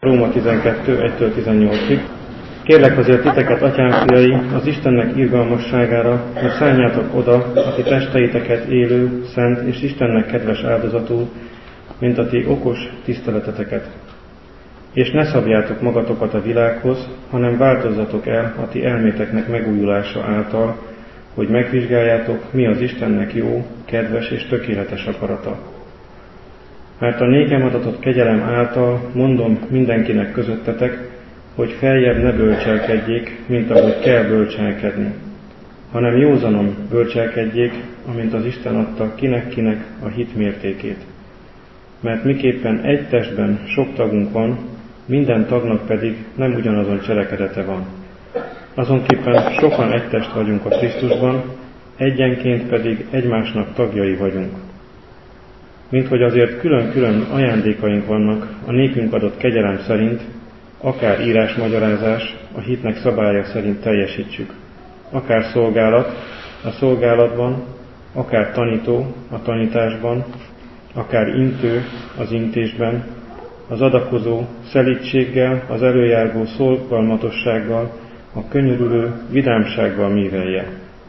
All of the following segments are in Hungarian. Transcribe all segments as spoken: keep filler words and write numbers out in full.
Róma tizenkettő, egytől tizennyolcig. Kérlek azért titeket, atyám fiai, az Istennek irgalmasságára, hogy szálljátok oda a ti testeiteket élő, szent és Istennek kedves áldozatul, mint a ti okos tiszteleteteket. És ne szabjátok magatokat a világhoz, hanem változzatok el a ti elméteknek megújulása által, hogy megvizsgáljátok, mi az Istennek jó, kedves és tökéletes akarata. Mert a nékem adatott kegyelem által mondom mindenkinek közöttetek, hogy feljebb ne bölcselkedjék, mint ahogy kell bölcselkedni, hanem józanon bölcselkedjék, amint az Isten adta kinek-kinek a hit mértékét. Mert miképpen egy testben sok tagunk van, minden tagnak pedig nem ugyanazon cselekedete van. Azonképpen sokan egy test vagyunk a Krisztusban, egyenként pedig egymásnak tagjai vagyunk. Mint hogy azért külön-külön ajándékaink vannak a nékünk adott kegyelem szerint, akár írásmagyarázás a hitnek szabálya szerint teljesítsük, akár szolgálat a szolgálatban, akár tanító a tanításban, akár intő az intésben, az adakozó szelídséggel, az előjárgó szolgalmatossággal, a könyörülő vidámsággal mívelje.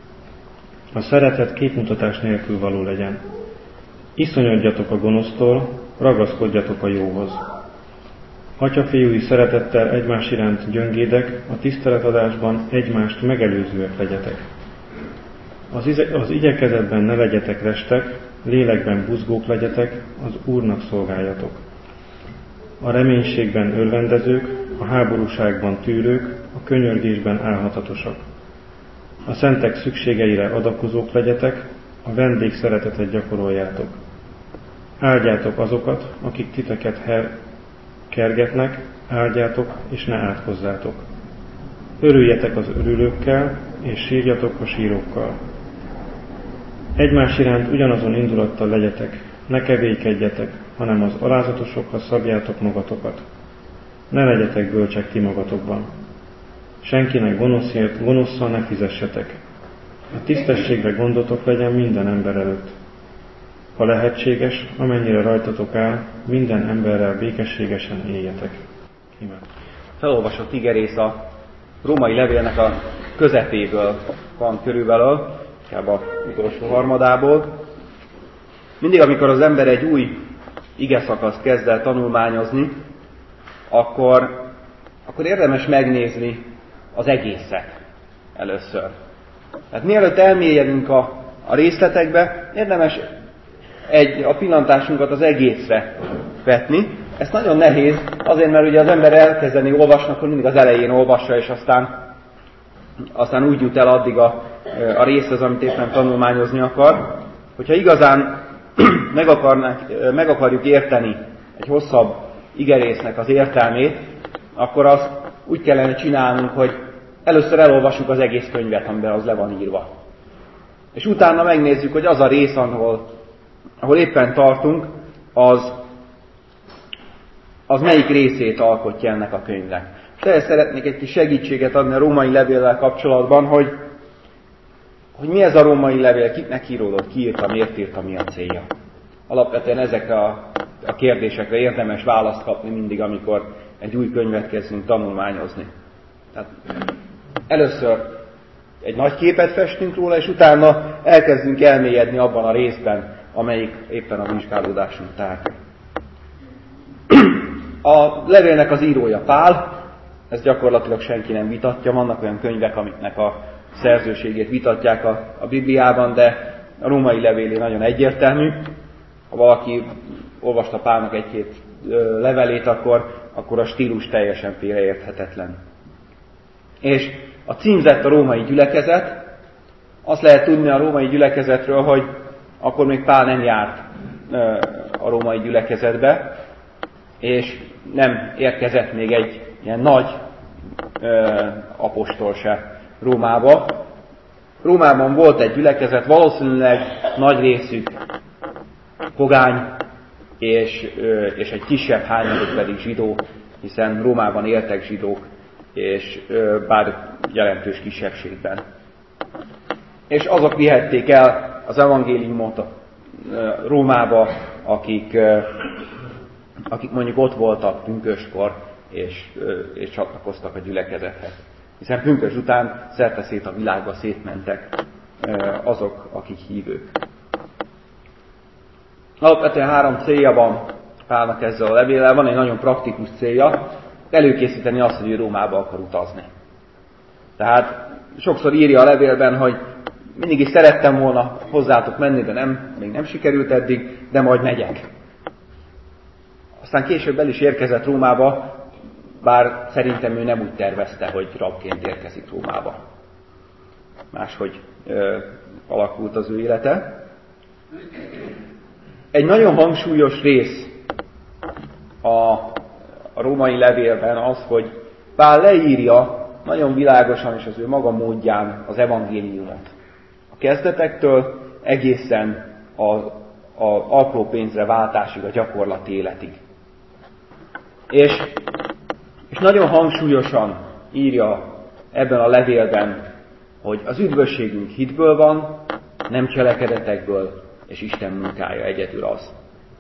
A szeretet képmutatás nélkül való legyen. Iszonyodjatok a gonosztól, ragaszkodjatok a jóhoz. Atyafiúi szeretettel egymás iránt gyöngédek, a tiszteletadásban egymást megelőzőek legyetek. Az, ize- az igyekezetben ne legyetek restek, lélekben buzgók legyetek, az Úrnak szolgáljatok. A reménységben örvendezők, a háborúságban tűrők, a könyörgésben álhatatosak. A szentek szükségeire adakozók legyetek, a vendég szeretetet gyakoroljátok. Áldjátok azokat, akik titeket her- kergetnek, áldjátok és ne átkozzátok. Örüljetek az örülőkkel, és sírjatok a sírókkal. Egymás iránt ugyanazon indulattal legyetek, ne kevélykedjetek, hanem az alázatosokra szabjátok magatokat. Ne legyetek bölcsek ti magatokban. Senkinek gonoszért gonosszal ne fizessetek. A tisztességre gondotok legyen minden ember előtt. Ha lehetséges, amennyire rajtatok áll, minden emberrel békességesen éljetek. Íme. Felolvasott igerész a római levélnek a közepéből van körülbelül, inkább az utolsó harmadából. Mindig, amikor az ember egy új igeszakaszt kezd el tanulmányozni, akkor, akkor érdemes megnézni az egészet először. Tehát mielőtt elmélyedünk a, a részletekbe, érdemes egy, a pillantásunkat az egészre vetni. Ez nagyon nehéz, azért, mert ugye az ember elkezdeni olvasni, akkor mindig az elején olvassa, és aztán, aztán úgy jut el addig a, a részhez, amit éppen tanulmányozni akar. Hogyha igazán meg, akarnánk, meg akarjuk érteni egy hosszabb igerésznek az értelmét, akkor azt úgy kellene csinálnunk, hogy először elolvassuk az egész könyvet, amiben az le van írva. És utána megnézzük, hogy az a rész, ahol, ahol éppen tartunk, az, az melyik részét alkotja ennek a könyvnek. És ehhez szeretnék egy kis segítséget adni a római levéllel kapcsolatban, hogy, hogy mi ez a római levél, kiknek íródott, ki írta, miért írta, mi a célja. Alapvetően ezekre a, a kérdésekre érdemes választ kapni mindig, amikor egy új könyvet kezdünk tanulmányozni. Tehát először egy nagy képet festünk róla, és utána elkezdünk elmélyedni abban a részben, amelyik éppen a vizsgálódásunk tárgya. A levélnek az írója Pál, ezt gyakorlatilag senki nem vitatja, vannak olyan könyvek, amiknek a szerzőségét vitatják a, a Bibliában, de a római levélé nagyon egyértelmű. Ha valaki olvasta Pálnak egy-két ö, levelét, akkor, akkor a stílus teljesen félreérthetetlen. És a címzett a római gyülekezet. Azt lehet tudni a római gyülekezetről, hogy akkor még Pál nem járt ö, a római gyülekezetbe, és nem érkezett még egy ilyen nagy ö, apostol se Rómába. Rómában volt egy gyülekezet, valószínűleg nagy részük pogány, és, ö, és egy kisebb hányaduk pedig zsidó, hiszen Rómában éltek zsidók, és ö, bár jelentős kisebbségben. És azok vihették el az evangéliumot Rómába, akik, akik mondjuk ott voltak pünköstkor, és, és csatlakoztak a gyülekezethez. Hiszen pünkösd után szerteszét a világba szétmentek azok, akik hívők. Alapvetően három célja van Pálnak ezzel a levéllel. Van egy nagyon praktikus célja, előkészíteni azt, hogy ő Rómába akar utazni. Tehát sokszor írja a levélben, hogy mindig is szerettem volna hozzátok menni, de nem, még nem sikerült eddig, de majd megyek. Aztán később el is érkezett Rómába, bár szerintem ő nem úgy tervezte, hogy rabként érkezik Rómába. Máshogy ö, alakult az ő élete. Egy nagyon hangsúlyos rész a, a római levélben az, hogy Pál leírja nagyon világosan és az ő maga módján az evangéliumot. A kezdetektől egészen a, a apró pénzre váltásig, a gyakorlati életig. És, és nagyon hangsúlyosan írja ebben a levélben, hogy az üdvösségünk hitből van, nem cselekedetekből, és Isten munkája egyedül az.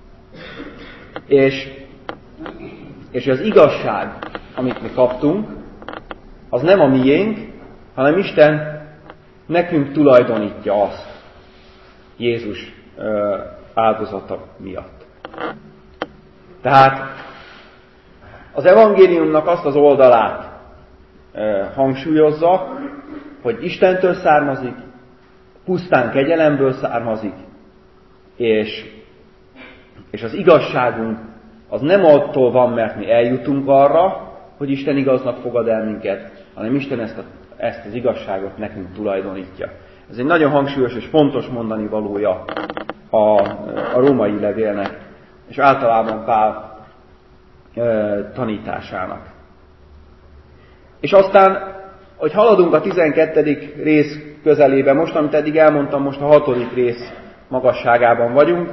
És, és az igazság, amit mi kaptunk, az nem a miénk, hanem Isten nekünk tulajdonítja azt Jézus áldozata miatt. Tehát az evangéliumnak azt az oldalát hangsúlyozza, hogy Istentől származik, pusztán kegyelemből származik, és, és az igazságunk az nem attól van, mert mi eljutunk arra, hogy Isten igaznak fogad el minket, hanem Isten ezt, a, ezt az igazságot nekünk tulajdonítja. Ez egy nagyon hangsúlyos és fontos mondani valója a, a római levélnek, és általában Pál e, tanításának. És aztán, hogy haladunk a tizenkettedik rész közelébe, most, amit eddig elmondtam, most a hatodik rész magasságában vagyunk.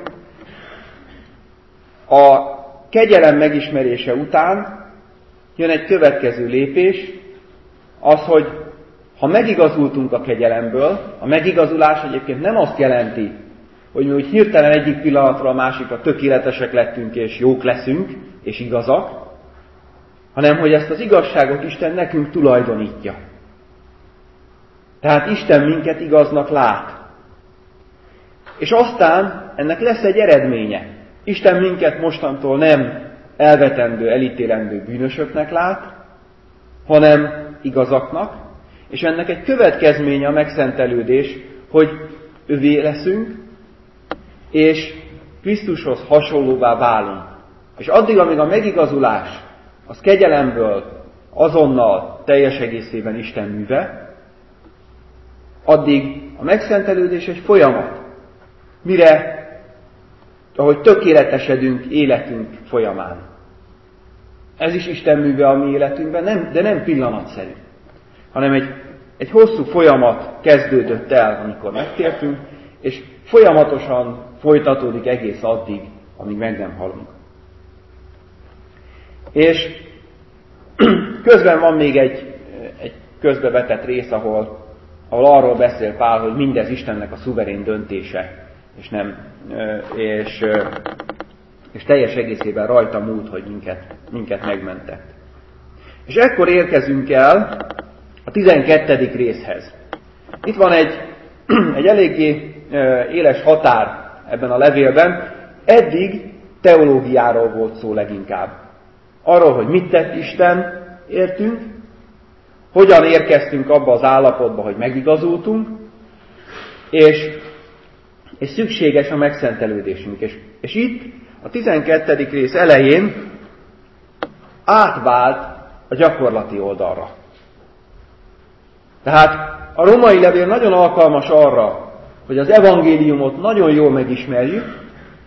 A kegyelem megismerése után jön egy következő lépés, az, hogy ha megigazultunk a kegyelemből, a megigazulás egyébként nem azt jelenti, hogy mi úgy hirtelen egyik pillanatra a másikra tökéletesek lettünk, és jók leszünk, és igazak, hanem hogy ezt az igazságot Isten nekünk tulajdonítja. Tehát Isten minket igaznak lát. És aztán ennek lesz egy eredménye. Isten minket mostantól nem elvetendő, elítélendő bűnösöknek lát, hanem igazaknak, és ennek egy következménye a megszentelődés, hogy övé leszünk, és Krisztushoz hasonlóvá válunk. És addig, amíg a megigazulás az kegyelemből azonnal teljes egészében Isten műve, addig a megszentelődés egy folyamat, mire, ahogy tökéletesedünk életünk folyamán. Ez is Isten műve a mi életünkben, nem, de nem pillanatszerű, hanem egy, egy hosszú folyamat kezdődött el, amikor megtértünk, és folyamatosan folytatódik egész addig, amíg meg nem halunk. És közben van még egy, egy közbevetett rész, ahol, ahol arról beszél Pál, hogy mindez Istennek a szuverén döntése, és, nem, és, és teljes egészében rajta múlt, hogy minket, minket megmentett. És ekkor érkezünk el a tizenkettedik részhez. Itt van egy, egy eléggé éles határ ebben a levélben. Eddig teológiáról volt szó leginkább. Arról, hogy mit tett Isten, értünk, hogyan érkeztünk abba az állapotba, hogy megigazultunk, és, és szükséges a megszentelődésünk. És, és itt a tizenkettedik rész elején átvált a gyakorlati oldalra. Tehát a római levél nagyon alkalmas arra, hogy az evangéliumot nagyon jól megismerjük,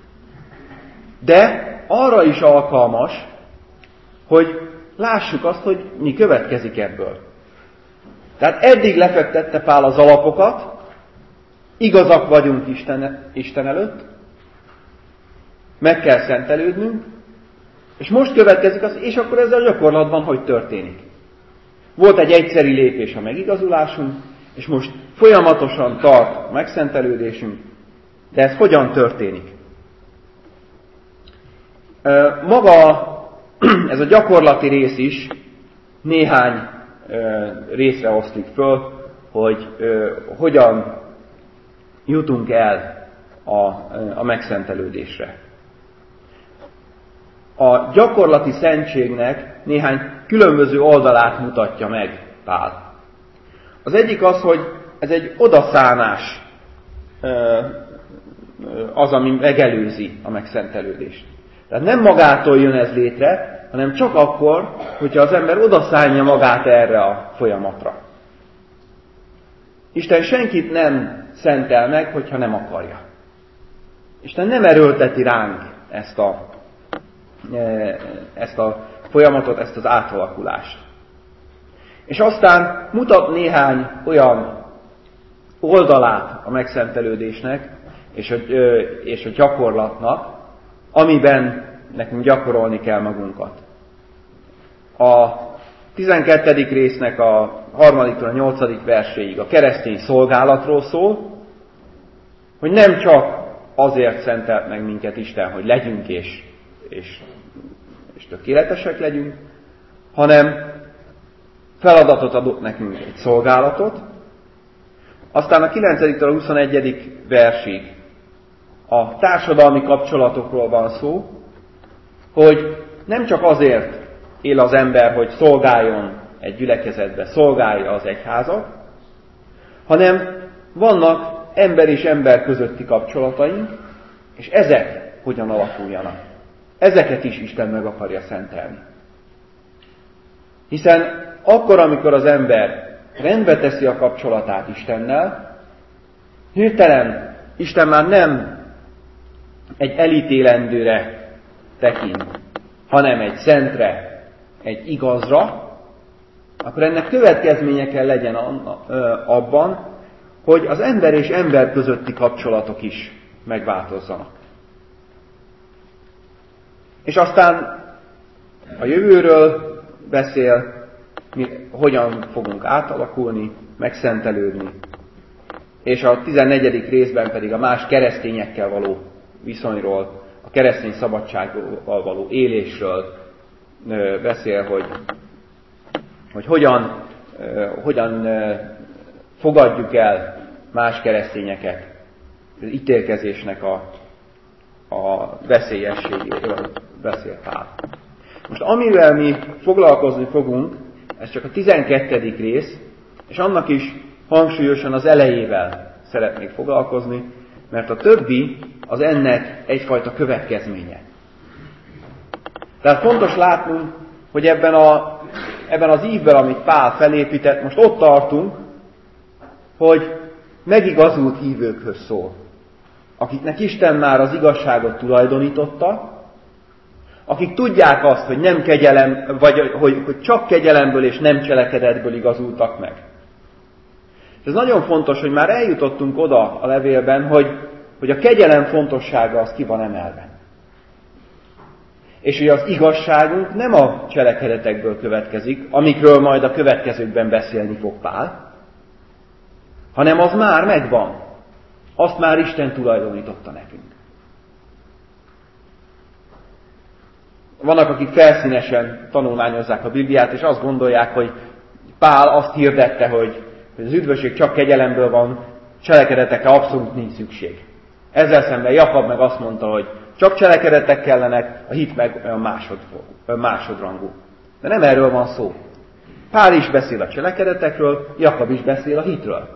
de arra is alkalmas, hogy lássuk azt, hogy mi következik ebből. Tehát eddig lefektette Pál az alapokat, igazak vagyunk Isten, Isten előtt, meg kell szentelődnünk, és most következik az, és akkor ez a gyakorlatban hogy történik. Volt egy egyszeri lépés a megigazulásunk, és most folyamatosan tart a megszentelődésünk, de ez hogyan történik? Maga ez a gyakorlati rész is néhány ö, részre oszlik föl, hogy ö, hogyan jutunk el a, a megszentelődésre. A gyakorlati szentségnek néhány különböző oldalát mutatja meg Pál. Az egyik az, hogy ez egy odaszánás az, ami megelőzi a megszentelődést. Tehát nem magától jön ez létre, hanem csak akkor, hogyha az ember odaszánja magát erre a folyamatra. Isten senkit nem szentel meg, hogyha nem akarja. Isten nem erőlteti ránk ezt a, ezt a folyamatot, ezt az átalakulást. És aztán mutat néhány olyan oldalát a megszentelődésnek és a, és a gyakorlatnak, amiben nekünk gyakorolni kell magunkat. A tizenkettedik résznek a harmadiktól a nyolcadik verséig a keresztény szolgálatról szól, hogy nem csak azért szentelt meg minket Isten, hogy legyünk és, és, és tökéletesek legyünk, hanem feladatot adott nekünk, egy szolgálatot. Aztán a kilencediktől a huszonegyedik versig a társadalmi kapcsolatokról van szó, hogy nem csak azért él az ember, hogy szolgáljon egy gyülekezetbe, szolgálja az egyházat, hanem vannak ember és ember közötti kapcsolataink, és ezek hogyan alakuljanak. Ezeket is Isten meg akarja szentelni. Hiszen akkor, amikor az ember rendbe teszi a kapcsolatát Istennel, hirtelen Isten már nem egy elítélendőre tekint, hanem egy szentre, egy igazra, akkor ennek következménye kell legyen abban, hogy az ember és ember közötti kapcsolatok is megváltozzanak. És aztán a jövőről beszél, mi hogyan fogunk átalakulni, megszentelődni. És a tizennegyedik részben pedig a más keresztényekkel való viszonyról, a keresztény szabadsággal való élésről beszél, hogy, hogy hogyan, hogyan fogadjuk el más keresztényeket, az ítélkezésnek a, a veszélyességéről beszél Pál. Most amivel mi foglalkozni fogunk, ez csak a tizenkettedik rész, és annak is hangsúlyosan az elejével szeretnék foglalkozni, mert a többi az ennek egyfajta következménye. Tehát fontos látnunk, hogy ebben, a, ebben az ívben, amit Pál felépített, most ott tartunk, hogy megigazult hívőkhöz szól, akiknek Isten már az igazságot tulajdonította, akik tudják azt, hogy nem kegyelem, vagy hogy, hogy csak kegyelemből és nem cselekedetből igazultak meg. És ez nagyon fontos, hogy már eljutottunk oda a levélben, hogy, hogy a kegyelem fontossága az ki van emelve. És hogy az igazságunk nem a cselekedetekből következik, amikről majd a következőkben beszélni fog Pál, hanem az már megvan. Azt már Isten tulajdonította nekünk. Vannak, akik felszínesen tanulmányozzák a Bibliát, és azt gondolják, hogy Pál azt hirdette, hogy az üdvösség csak kegyelemből van, cselekedetekre abszolút nincs szükség. Ezzel szemben Jakab meg azt mondta, hogy csak cselekedetek kellenek, a hit meg olyan másod, másodrangú. De nem erről van szó. Pál is beszél a cselekedetekről, Jakab is beszél a hitről.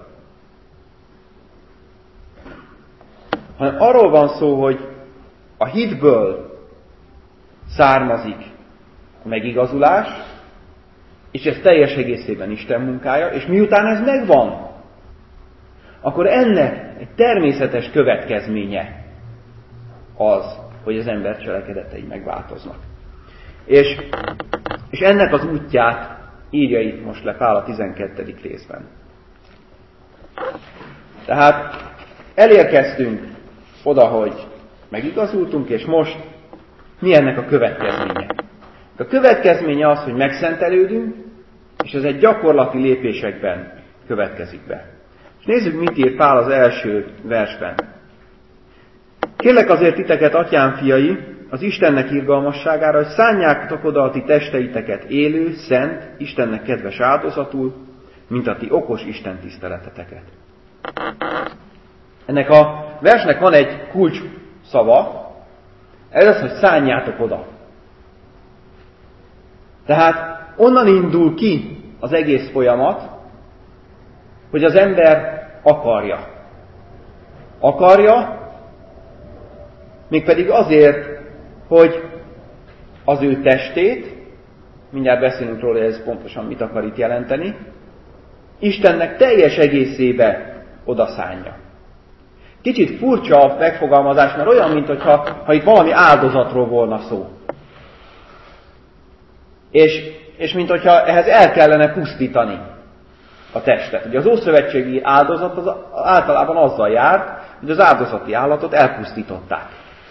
Hanem arról van szó, hogy a hitből származik a megigazulás, és ez teljes egészében Isten munkája, és miután ez megvan, akkor ennek egy természetes következménye az, hogy az ember cselekedetei megváltoznak. És, és ennek az útját írja itt most le Pál a tizenkettedik részben. Tehát elérkeztünk oda, hogy megigazultunk, és most mi ennek a következménye? A következménye az, hogy megszentelődünk, és ez egy gyakorlati lépésekben következik be. És nézzük, mit ír Pál az első versben. Kérlek azért titeket, atyám fiai, az Istennek irgalmasságára, hogy szánjátok oda a ti testeiteket élő, szent, Istennek kedves áldozatul, mint a ti okos Isten tiszteleteteket. Ennek a versnek van egy kulcs szava, ez az, hogy szánjátok oda. Tehát onnan indul ki az egész folyamat, hogy az ember akarja. Akarja, mégpedig azért, hogy az ő testét, mindjárt beszélünk róla, hogy ez pontosan mit akar itt jelenteni, Istennek teljes egészébe odaszánja. Kicsit furcsa a megfogalmazás, mert olyan, mintha ha itt valami áldozatról volna szó. És, és mintha ehhez el kellene pusztítani a testet. Ugye az ószövetségi áldozat az általában azzal járt, hogy az áldozati állatot elpusztították.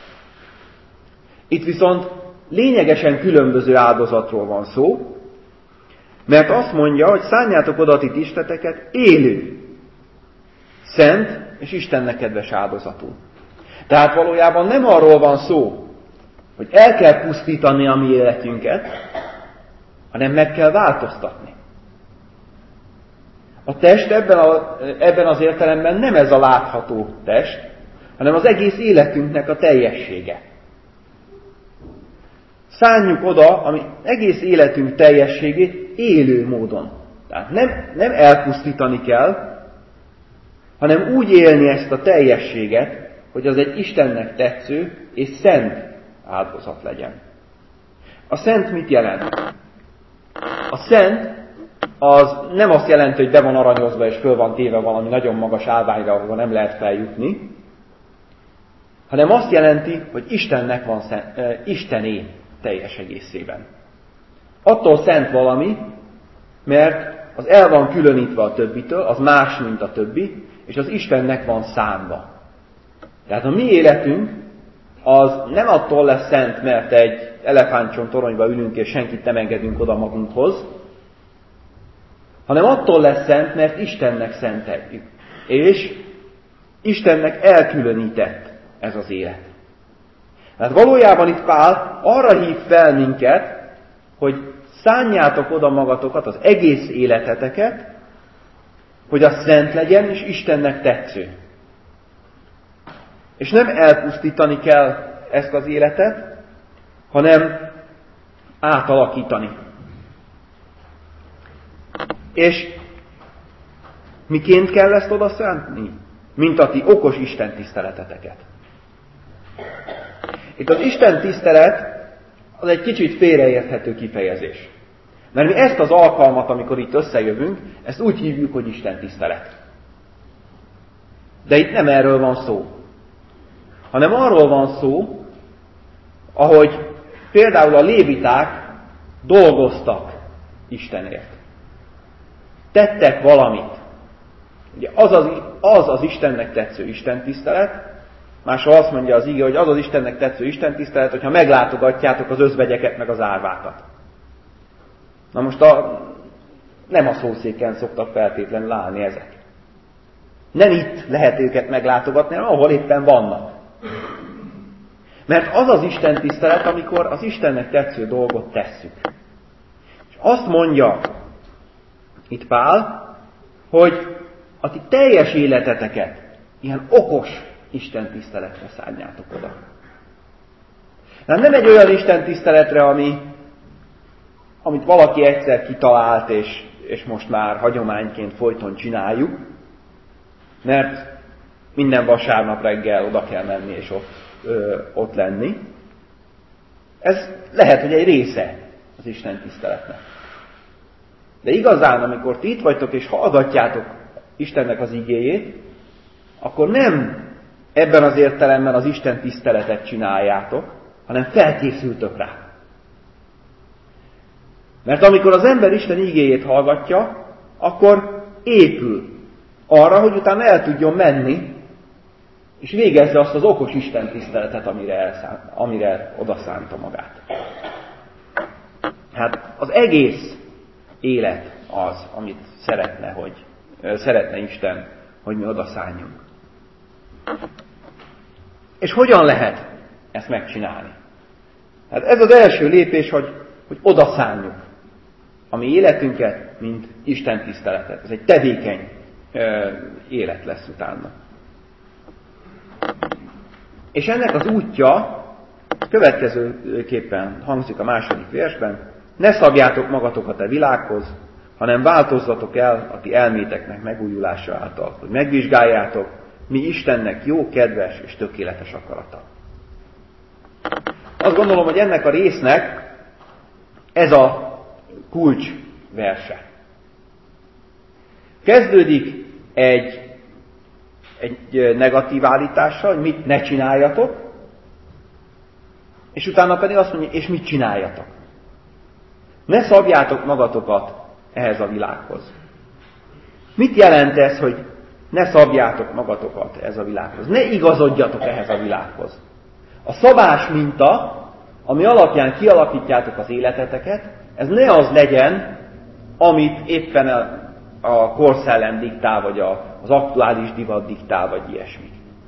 Itt viszont lényegesen különböző áldozatról van szó, mert azt mondja, hogy szánjátok oda a ti testeteket élő, szent és Istennek kedves áldozatul. Tehát valójában nem arról van szó, hogy el kell pusztítani a mi életünket, hanem meg kell változtatni. A test ebben, a, ebben az értelemben nem ez a látható test, hanem az egész életünknek a teljessége. Szánjuk oda a mi egész életünk teljességét élő módon. Tehát nem, nem elpusztítani kell, hanem úgy élni ezt a teljességet, hogy az egy Istennek tetsző és szent áldozat legyen. A szent mit jelent? A szent az nem azt jelenti, hogy be van aranyozva és föl van téve valami nagyon magas állványra, ahol nem lehet feljutni, hanem azt jelenti, hogy Istennek van szent, uh, Istené teljes egészében. Attól szent valami, mert az el van különítve a többitől, az más, mint a többi, és az Istennek van szánva. Tehát a mi életünk az nem attól lesz szent, mert egy elefántcsont toronyba ülünk, és senkit nem engedünk oda magunkhoz, hanem attól lesz szent, mert Istennek szenteljük. És Istennek elkülönített ez az élet. Tehát valójában itt Pál arra hív fel minket, hogy szánjátok oda magatokat, az egész életeteket, hogy az szent legyen, és Istennek tetsző. És nem elpusztítani kell ezt az életet, hanem átalakítani. És miként kell ezt oda szánni? Mint a ti okos Isten tiszteleteteket. Itt az Isten tisztelet az egy kicsit félreérthető kifejezés. Mert mi ezt az alkalmat, amikor itt összejövünk, ezt úgy hívjuk, hogy Isten tisztelet. De itt nem erről van szó. Hanem arról van szó, ahogy például a léviták dolgoztak Istenért. Tettek valamit. Ugye az az, az az Istennek tetsző istentisztelet, máshol azt mondja az ige, hogy az az Istennek tetsző istentisztelet, hogyha meglátogatjátok az özvegyeket meg az árvákat. Na most a, nem a szószéken szoktak feltétlenül állni ezek. Nem itt lehet őket meglátogatni, hanem ahol éppen vannak. Mert az az istentisztelet, amikor az Istennek tetsző dolgot tesszük. És azt mondja itt Pál, hogy a ti teljes életeteket ilyen okos istentiszteletre szánjátok oda. Tehát nem egy olyan istentiszteletre, ami, amit valaki egyszer kitalált, és, és most már hagyományként folyton csináljuk, mert minden vasárnap reggel oda kell menni, és ott, ö, ott lenni. Ez lehet, hogy egy része az istentiszteletnek. De igazán, amikor ti itt vagytok, és hallgatjátok Istennek az igéjét, akkor nem ebben az értelemben az Isten tiszteletet csináljátok, hanem felkészültök rá. Mert amikor az ember Isten igéjét hallgatja, akkor épül arra, hogy utána el tudjon menni, és végezze azt az okos Isten tiszteletet, amire, elszán, amire odaszánta magát. Hát az egész élet az, amit szeretne, hogy szeretne Isten, hogy mi odaszálljunk. És hogyan lehet ezt megcsinálni? Hát ez az első lépés, hogy, hogy odaszánjuk a mi életünket, mint Isten tiszteletet. Ez egy tevékeny ö, élet lesz utána. És ennek az útja következőképpen hangzik a második versben: ne szabjátok magatokat a világhoz, hanem változzatok el a ti elméteknek megújulása által, hogy megvizsgáljátok, mi Istennek jó, kedves és tökéletes akarata. Azt gondolom, hogy ennek a résznek ez a kulcs verse. Kezdődik egy, egy negatív állítással, hogy mit ne csináljatok, és utána pedig azt mondja, és mit csináljatok. Ne szabjátok magatokat ehhez a világhoz. Mit jelent ez, hogy ne szabjátok magatokat ehhez a világhoz? Ne igazodjatok ehhez a világhoz. A szabás minta, ami alapján kialakítjátok az életeteket, ez ne az legyen, amit éppen a, a korszellem diktál, vagy a, az aktuális divat diktál, vagy ilyesmi.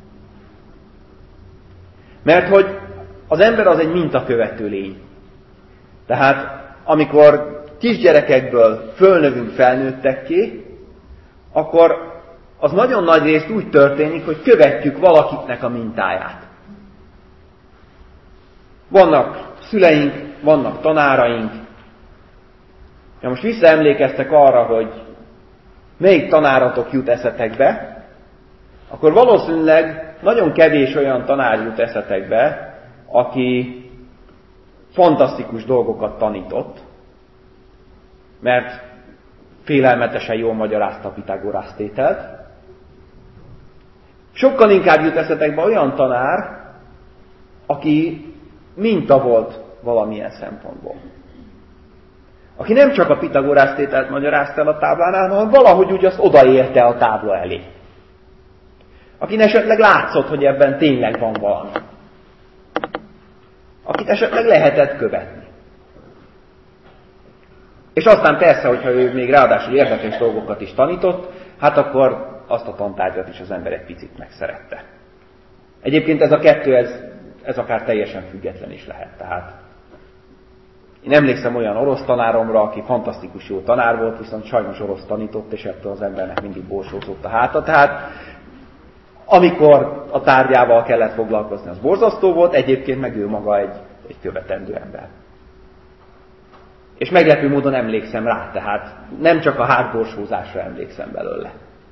Mert hogy az ember az egy mintakövető lény. Tehát amikor kisgyerekekből fölnövünk felnőttekké, akkor az nagyon nagy részt úgy történik, hogy követjük valakiknek a mintáját. Vannak szüleink, vannak tanáraink. Ja, most visszaemlékeztek arra, hogy melyik tanáratok jut eszetekbe, akkor valószínűleg nagyon kevés olyan tanár jut eszetekbe, aki fantasztikus dolgokat tanított, mert félelmetesen jól magyarázta a Pitagorasz tételt. Sokkal inkább jut eszetekbe olyan tanár, aki minta volt valamilyen szempontból. Aki nem csak a Pitagorasz tételt magyarázta el a táblánál, hanem valahogy úgy azt odaérte a tábla elé. Akin esetleg látszott, hogy ebben tényleg van valami. Akit esetleg lehetett követni. És aztán persze, hogyha ő még ráadásul érdekes dolgokat is tanított, hát akkor azt a tantárgyat is az ember egy picit megszerette. Egyébként ez a kettő, ez, ez akár teljesen független is lehet. Tehát én emlékszem olyan orosz tanáromra, aki fantasztikus jó tanár volt, viszont sajnos orosz tanított, és ettől az embernek mindig borsózott a háta. Tehát amikor a tárgyával kellett foglalkozni, az borzasztó volt, egyébként meg ő maga egy, egy követendő ember. És meglepő módon emlékszem rá, tehát nem csak a hátborsózásra emlékszem belőle.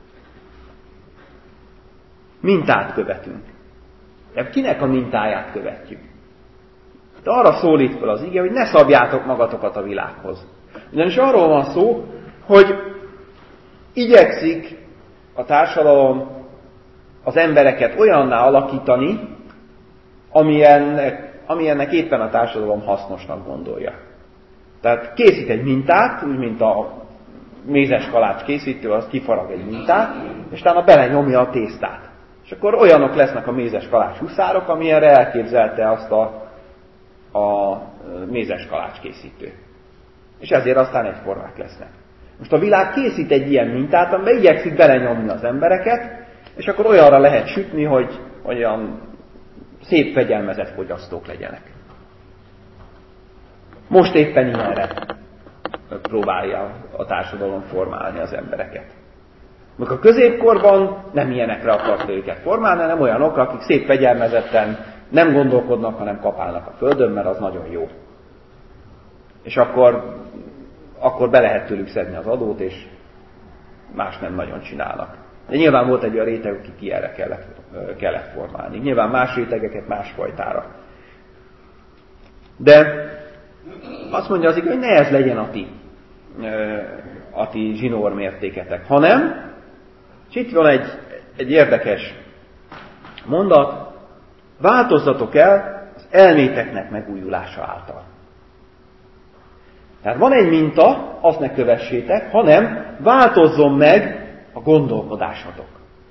Mintát követünk. De kinek a mintáját követjük? De arra szólít fel az ige, hogy ne szabjátok magatokat a világhoz. Ugyanis arról van szó, hogy igyekszik a társadalom az embereket olyanná alakítani, amilyennek, amilyennek éppen a társadalom hasznosnak gondolja. Tehát készít egy mintát, úgy mint a mézes kalács készítő, az kifarag egy mintát, és utána belenyomja a tésztát. És akkor olyanok lesznek a mézes kalács huszárok, amilyenre elképzelte azt a, a mézes kalács készítő. És ezért aztán egyformák lesznek. Most a világ készít egy ilyen mintát, amiben igyekszik belenyomni az embereket, és akkor olyanra lehet sütni, hogy olyan szép fegyelmezett fogyasztók legyenek. Most éppen ilyenre próbálja a társadalom formálni az embereket. Amikor a középkorban nem ilyenekre akarta őket formálni, hanem olyanok, akik szép fegyelmezetten nem gondolkodnak, hanem kapálnak a földön, mert az nagyon jó. És akkor, akkor be lehet tőlük szedni az adót, és más nem nagyon csinálnak. De nyilván volt egy olyan réteg, akik ilyenre kellett, kellett formálni. Nyilván más rétegeket másfajtára. De azt mondja az igaz, hogy ne ez legyen a ti, a ti zsinórmértéketek, hanem, és itt van egy, egy érdekes mondat, változzatok el az elméteknek megújulása által. Tehát van egy minta, azt ne kövessétek, hanem változzon meg a gondolkodásatok.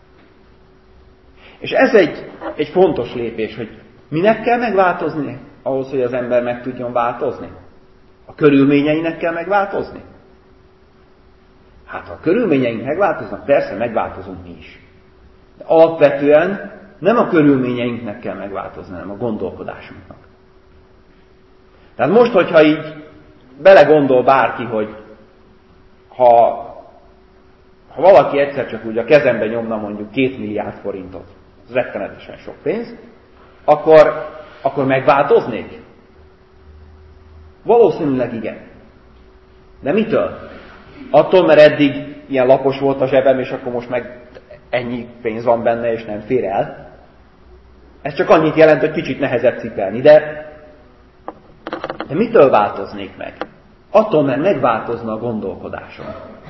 És ez egy, egy fontos lépés, hogy minek kell megváltozni ahhoz, hogy az ember meg tudjon változni? A körülményeinek kell megváltozni? Hát ha a körülményeink megváltoznak, persze megváltozunk mi is. De alapvetően nem a körülményeinknek kell megváltozni, hanem a gondolkodásunknak. Tehát most, hogyha így belegondol bárki, hogy ha, ha valaki egyszer csak úgy a kezembe nyomna mondjuk két milliárd forintot, ez rettenetesen sok pénz, akkor, akkor megváltoznék? Valószínűleg igen. De mitől? Attól, mert eddig ilyen lapos volt a zsebem, és akkor most meg ennyi pénz van benne, és nem fér el. Ez csak annyit jelent, hogy kicsit nehezebb cipelni, de, de mitől változnék meg? Attól, mert megváltozna a gondolkodásom.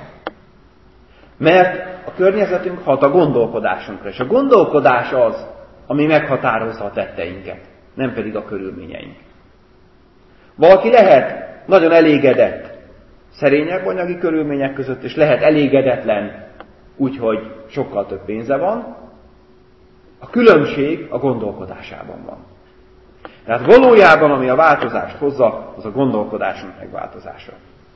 Mert a környezetünk hat a gondolkodásunkra, és a gondolkodás az, ami meghatározza a tetteinket, nem pedig a körülményeink. Valaki lehet nagyon elégedett szerényebb anyagi körülmények között, és lehet elégedetlen úgyhogy sokkal több pénze van. A különbség a gondolkodásában van. Tehát valójában, ami a változást hozza, az a gondolkodásunk megváltozása.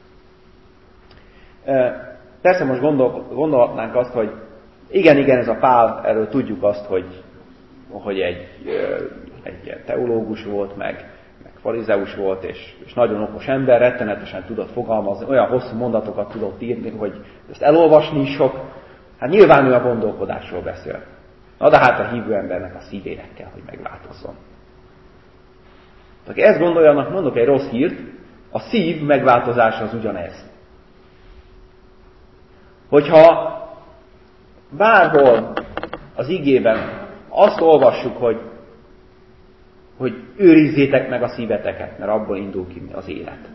Persze most gondol, gondolhatnánk azt, hogy igen, igen, ez a Pál, erről tudjuk azt, hogy, hogy egy, egy ilyen teológus volt, meg, meg farizeus volt, és, és nagyon okos ember, rettenetesen tudott fogalmazni, olyan hosszú mondatokat tudott írni, hogy ezt elolvasni is sok. Hát nyilván ő a gondolkodásról beszél. Na de hát a hívő embernek a szívének kell, hogy megváltozzon. Aki ezt gondoljanak, mondok egy rossz hírt, a szív megváltozása az ugyanez. Hogyha bárhol az igében azt olvassuk, hogy, hogy őrizzétek meg a szíveteket, mert abból indul ki az élet.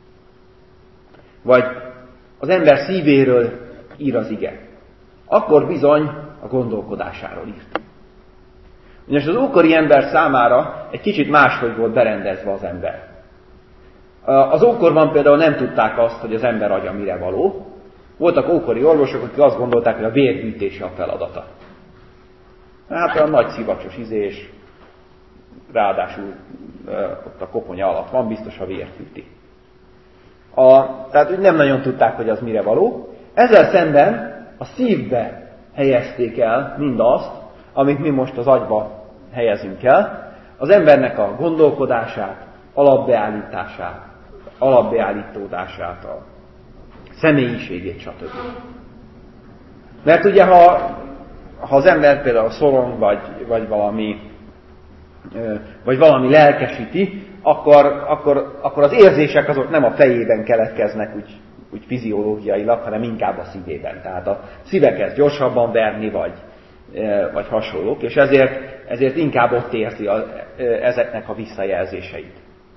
Vagy az ember szívéről ír az ige, akkor bizony a gondolkodásáról írt. Ugyanis az ókori ember számára egy kicsit máshogy volt berendezve az ember. Az ókorban például nem tudták azt, hogy az ember agya mire való. Voltak ókori orvosok, akik azt gondolták, hogy a vérgyűjtése a feladata. Hát olyan nagy szivacsos izés, ráadásul ott a koponya alatt van, biztos a vért hűti. A, tehát úgy nem nagyon tudták, hogy az mire való. Ezzel szemben a szívbe helyezték el mindazt, amit mi most az agyba helyezünk el, az embernek a gondolkodását, alapbeállítását, alapbeállítódását, a személyiségét, stb. Mert ugye, ha, ha az ember például szorong, vagy, vagy, valami, vagy valami lelkesíti, akkor, akkor, akkor az érzések azok nem a fejében keletkeznek úgy, úgy fiziológiailag, hanem inkább a szívében. Tehát a szíve kezd gyorsabban verni, vagy, vagy hasonlók, és ezért, ezért inkább ott érzi a, ezeknek a visszajelzéseit.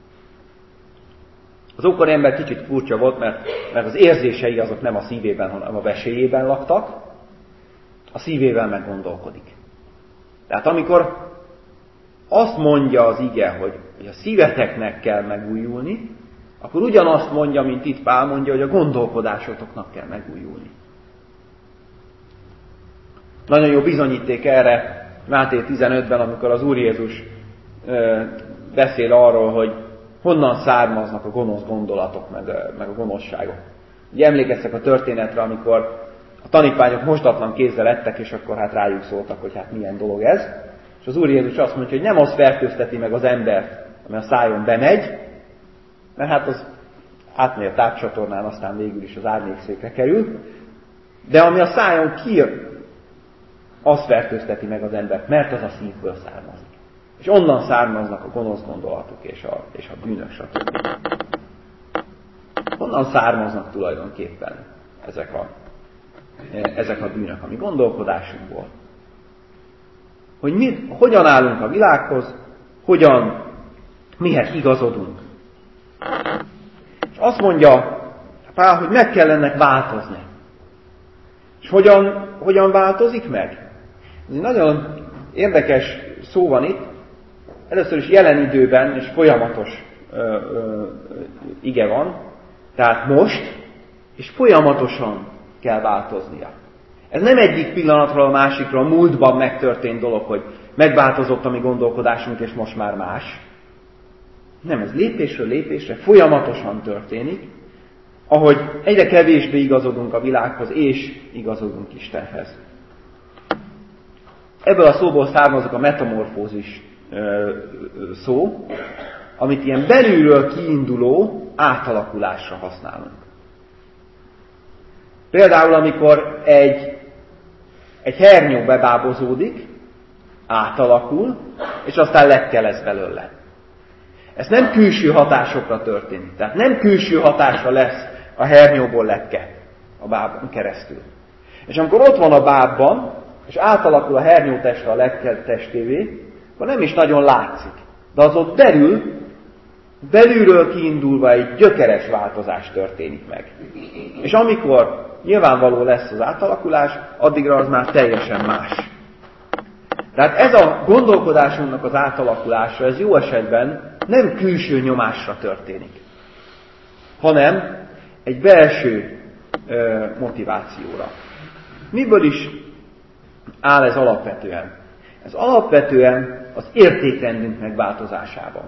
Az ókori ember kicsit furcsa volt, mert, mert az érzései azok nem a szívében, hanem a veséjében laktak, a szívével meg gondolkodik. Tehát amikor azt mondja az ige, hogy, hogy a szíveteknek kell megújulni, akkor ugyanazt mondja, mint itt Pál mondja, hogy a gondolkodásotoknak kell megújulni. Nagyon jó bizonyíték erre Máté tizenötben, amikor az Úr Jézus ö, beszél arról, hogy honnan származnak a gonosz gondolatok, meg a, meg a gonoszságok. Ugye emlékeztek a történetre, amikor a tanítványok mosdatlan kézzel ettek, és akkor hát rájuk szóltak, hogy hát milyen dolog ez. És az Úr Jézus azt mondja, hogy nem az fertőzteti meg az embert, ami a szájon bemegy, mert hát az átmegy a tápcsatornán, aztán végül is az árnyékszékre kerül, de ami a szájon kijön, az fertőzteti meg az embert, mert az a szívből származik. És onnan származnak a gonosz gondolatok és a, és a bűnök, stb. Onnan származnak tulajdonképpen ezek a, ezek a bűnök, a mi gondolkodásunkból. Hogy mi, hogyan állunk a világhoz, hogyan, mihez igazodunk. És azt mondja Pál, hogy meg kell ennek változni. És hogyan, hogyan változik meg? Ez egy nagyon érdekes szó van itt. Először is jelen időben és folyamatos ö, ö, ige van. Tehát most, és folyamatosan kell változnia. Ez nem egyik pillanatról a másikra a múltban megtörtént dolog, hogy megváltozott a mi gondolkodásunk, és most már más. Nem, ez lépésről lépésre folyamatosan történik, ahogy egyre kevésbé igazodunk a világhoz, és igazodunk Istenhez. Ebből a szóból származik a metamorfózis szó, amit ilyen belülről kiinduló átalakulásra használunk. Például, amikor egy, egy hernyó bebábozódik, átalakul, és aztán letke lesz belőle. Ez nem külső hatásokra történik. Tehát nem külső hatásra lesz a hernyóból letke a bábon keresztül. És amikor ott van a bábban, és átalakul a hernyótestre a letke testévé, akkor nem is nagyon látszik. De az ott belül, belülről kiindulva egy gyökeres változás történik meg. És amikor nyilvánvaló lesz az átalakulás, addigra az már teljesen más. Tehát ez a gondolkodásunknak az átalakulása, ez jó esetben nem külső nyomásra történik, hanem egy belső ö, motivációra. Miből is áll ez alapvetően? Ez alapvetően az értékrendünknek változásában.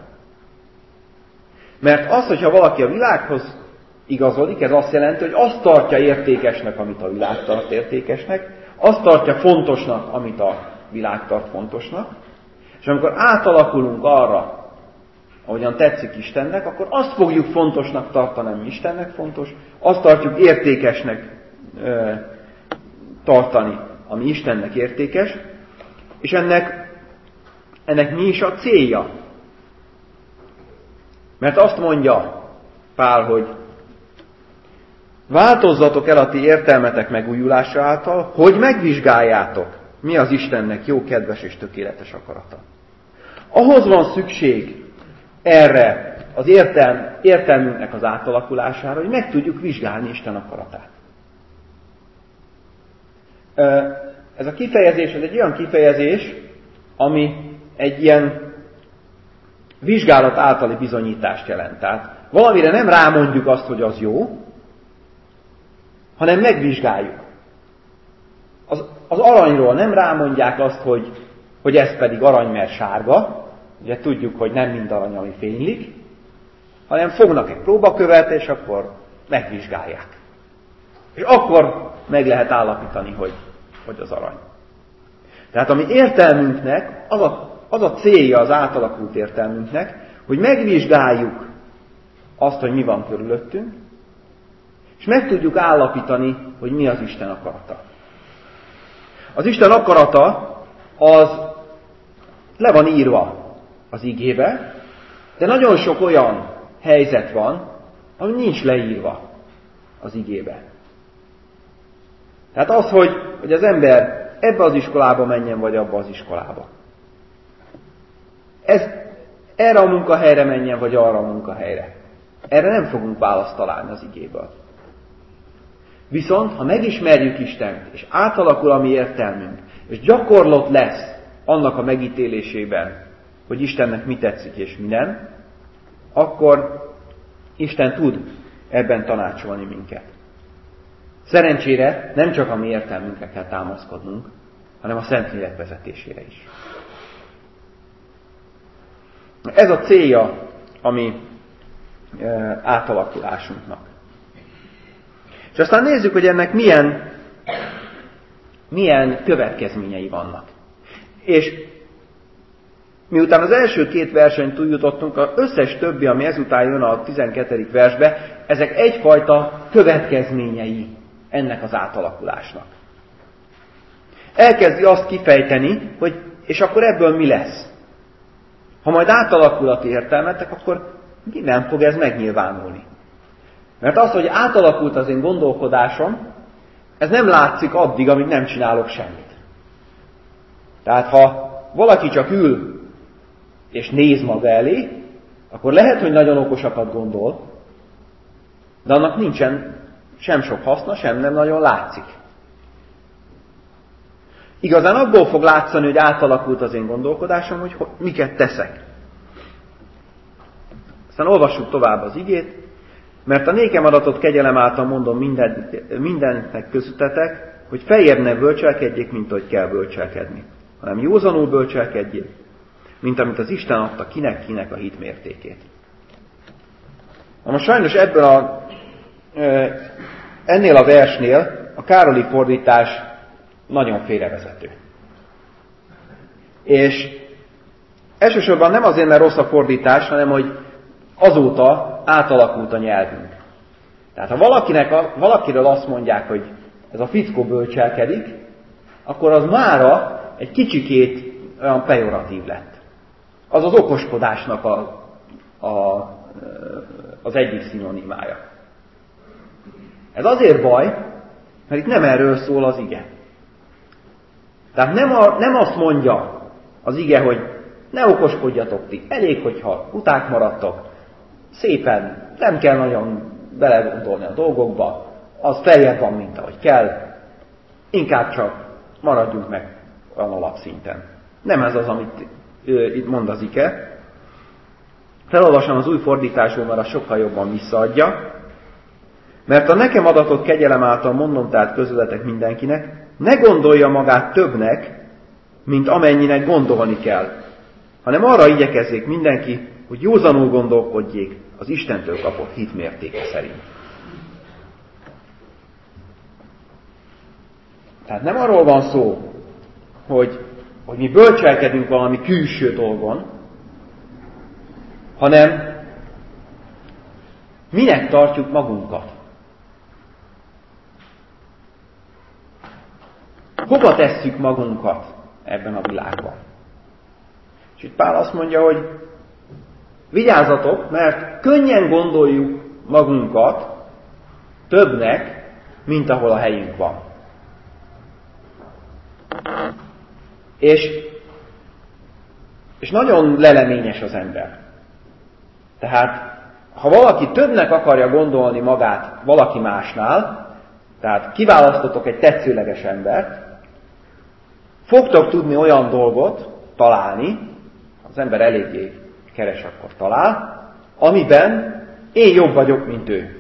Mert az, hogyha valaki a világhoz igazodik, ez azt jelenti, hogy azt tartja értékesnek, amit a világ tart értékesnek, azt tartja fontosnak, amit a világ tart fontosnak, és amikor átalakulunk arra, ahogyan tetszik Istennek, akkor azt fogjuk fontosnak tartani, ami Istennek fontos, azt tartjuk értékesnek ö, tartani, ami Istennek értékes, és ennek, ennek mi is a célja? Mert azt mondja Pál, hogy változzatok el a ti értelmetek megújulása által, hogy megvizsgáljátok, mi az Istennek jó, kedves és tökéletes akarata. Ahhoz van szükség erre az értelm, értelmünknek az átalakulására, hogy meg tudjuk vizsgálni Isten akaratát. Ez a kifejezés, ez egy olyan kifejezés, ami egy ilyen vizsgálat általi bizonyítást jelent. Tehát valamire nem rámondjuk azt, hogy az jó, hanem megvizsgáljuk. Az, az aranyról nem rámondják azt, hogy, hogy ez pedig arany, mert sárga. Ugye tudjuk, hogy nem mind arany, ami fénylik, hanem fognak egy próbakövet, és akkor megvizsgálják. És akkor meg lehet állapítani, hogy, hogy az arany. Tehát a mi értelmünknek az a, az a célja az átalakult értelmünknek, hogy megvizsgáljuk azt, hogy mi van körülöttünk, és meg tudjuk állapítani, hogy mi az Isten akarata. Az Isten akarata az le van írva az igébe, de nagyon sok olyan helyzet van, ami nincs leírva az igébe. Tehát az, hogy, hogy az ember ebbe az iskolába menjen, vagy abba az iskolába. Ez, erre a munkahelyre menjen, vagy arra a munkahelyre. Erre nem fogunk választ találni az igéből. Viszont, ha megismerjük Istent, és átalakul a mi értelmünk, és gyakorlott lesz annak a megítélésében, hogy Istennek mi tetszik és mi nem, akkor Isten tud ebben tanácsolni minket. Szerencsére nem csak a mi értelmünkre kell támaszkodnunk, hanem a Szentlélek vezetésére is. Ez a célja a mi e, átalakulásunknak. És aztán nézzük, hogy ennek milyen, milyen következményei vannak. És miután az első két versen túljutottunk, az összes többi, ami ezután jön a tizenkettedik versbe, ezek egyfajta következményei ennek az átalakulásnak. Elkezdi azt kifejteni, hogy és akkor ebből mi lesz? Ha majd átalakul a ti értelmetek, akkor nem fog ez megnyilvánulni. Mert az, hogy átalakult az én gondolkodásom, ez nem látszik addig, amíg nem csinálok semmit. Tehát ha valaki csak ül és néz maga elé, akkor lehet, hogy nagyon okosakat gondol, de annak nincsen sem sok haszna, sem nem nagyon látszik. Igazán abból fog látszani, hogy átalakult az én gondolkodásom, hogy miket teszek. Aztán olvassuk tovább az igét, mert a nékem adatot kegyelem által mondom minden, mindennek közöttetek, hogy feljebb ne bölcselkedjék, mint ahogy kell bölcselkedni, hanem józanul bölcselkedjék, mint amit az Isten adta kinek-kinek a hit mértékét. Na most sajnos ebből a, ennél a versnél a Károli fordítás nagyon félrevezető. És Elsősorban nem azért, mert rossz a fordítás, hanem hogy azóta átalakult a nyelvünk. Tehát ha valakinek, valakiről azt mondják, hogy ez a fickó bölcselkedik, akkor az mára egy kicsikét olyan pejoratív lett. Az az okoskodásnak a, a, az egyik szinonimája. Ez azért baj, mert itt nem erről szól az ige. Tehát nem, a, nem azt mondja az ige, hogy ne okoskodjatok ti, elég, hogyha uták maradtok, szépen, nem kell nagyon belegondolni a dolgokba, az feljebb van, mint ahogy kell, inkább csak maradjunk meg olyan alapszinten. Nem ez az, amit ő, itt mond az ige. Felolvasom az új fordításból, mert az sokkal jobban visszaadja. Mert a nekem adatott kegyelem által mondom tehát közületek mindenkinek, ne gondolja magát többnek, mint amennyinek gondolni kell, hanem arra igyekezzék mindenki, hogy józanul gondolkodjék az Istentől kapott hit mértéke szerint. Tehát nem arról van szó, hogy, hogy mi bölcselkedünk valami külső dolgon, hanem minek tartjuk magunkat. Hova tesszük magunkat ebben a világban? És itt Pál azt mondja, hogy vigyázzatok, mert könnyen gondoljuk magunkat többnek, mint ahol a helyünk van. És, és nagyon leleményes az ember. Tehát, ha valaki többnek akarja gondolni magát valaki másnál, tehát kiválasztotok egy tetszőleges embert, fogtok tudni olyan dolgot találni, az ember eléggé keres, akkor talál, amiben én jobb vagyok, mint ő.